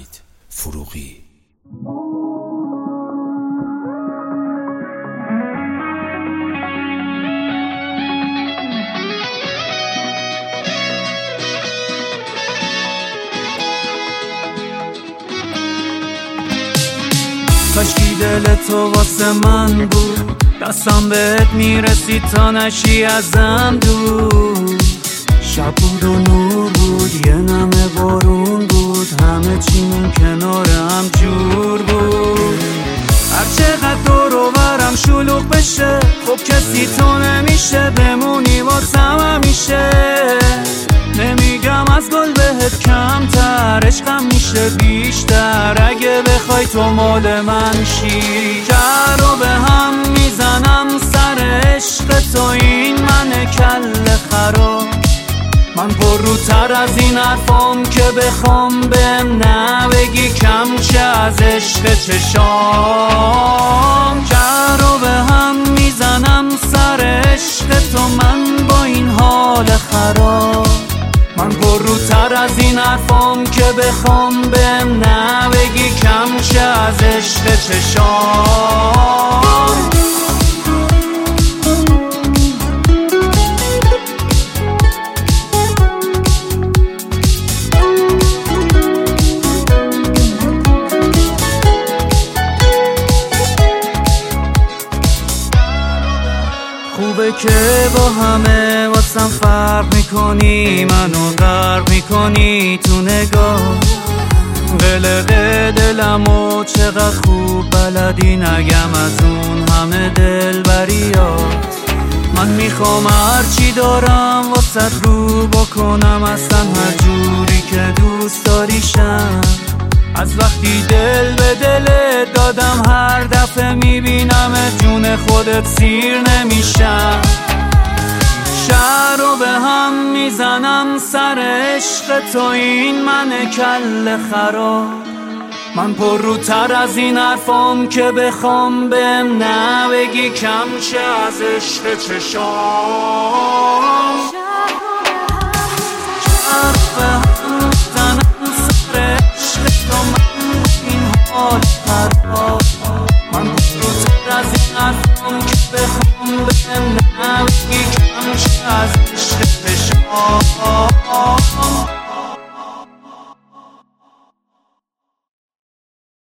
وحید فروغی. کاشکی دل تو واسه من بود، دستم بهت میرسید تا نشی ازم دور. شب بود و نور بود، یه نمه بارون بود، همه چیمون کنار هم جور بود. هر چقدر دور و برم شلوغ بشه، خب کسی تو نمیشه، بمونی واسم همیشه. نمیگم از گل بهت کمتر، عشقم میشه بیشتر اگه بخوای تو مال من شی. جر رو به هم میزنم سر عشق تو، این من کله خراب. من پر روتر از این حرفام که بخوام بهم نبگی کم چه از عشق چشام. جر رو به هم میزنم سر عشق تو، من با این حال خراب. من پر روتر از این حرفام که بخوام بهم نبگی کم چه از عشق چشام. خوبه که با همه واسم فرق میکنی، منو غرق میکنی تو نگاه. قلق دلمو چقدر خوب بلدی نگم از اون همه دلبریات. من میخوام هرچی دارم واسط رو بکنم، اصلا هر جوری که دوست داریشم. از وقتی دل به دلت دادم هر دفعه میبینم جون خودت سیر نمیشم. شهر رو به هم میزنم سر عشق تو، این من کله خراب. من پر روتر از این حرفام که بخوام بهم نبگی کم چه از عشق چشام. شهر به هم میزنم سر عشق تو، من این حال خراب.